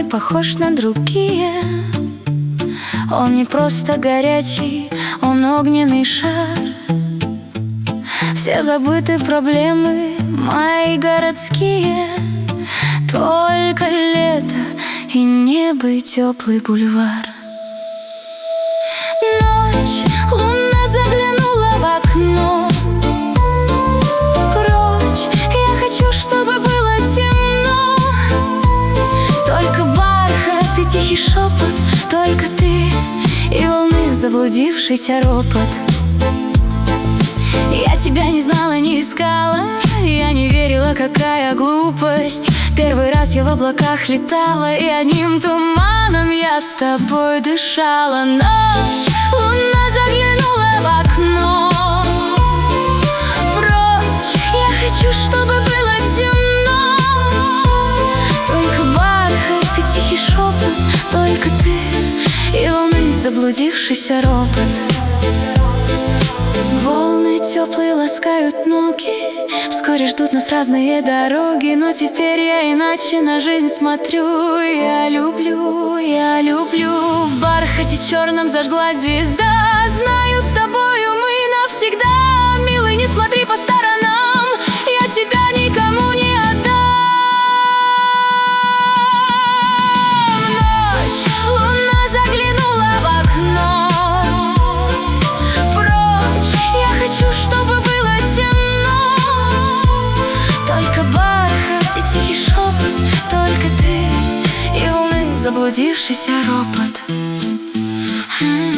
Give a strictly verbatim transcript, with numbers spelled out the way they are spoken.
похож на другие. Он не просто горячий, он огненный шар. Все забыты проблемы мои городские. Только лето и небо и теплый бульвар. Ночь, луна заглянула в окно. Прочь, я хочу, чтобы было темно. Только бархат и тихий шепот, только ты и волны заблудившийся ропот. Я тебя не знала, не искала, я не верила, какая глупость. Первый раз я в облаках летала, и одним туманом я с тобой дышала. Ночь, луна заглянула в окно. Прочь, я хочу, чтобы было темно. Только бархат и тихий шепот, только ты и волны заблудившийся ропот. Волны теплые ласкают ноги, вскоре ждут нас разные дороги. Но теперь я иначе на жизнь смотрю. Я люблю, я люблю. В бархате черном зажглась звезда. Знаю, с тобою мы навсегда. Милый, не смотри по сторонам, я тебя никому не отдам. Ночь, луна заглянула в окно. Хочу, чтобы было темно. Только бархат и тихий шепот, только ты и волны заблудившийся ропот.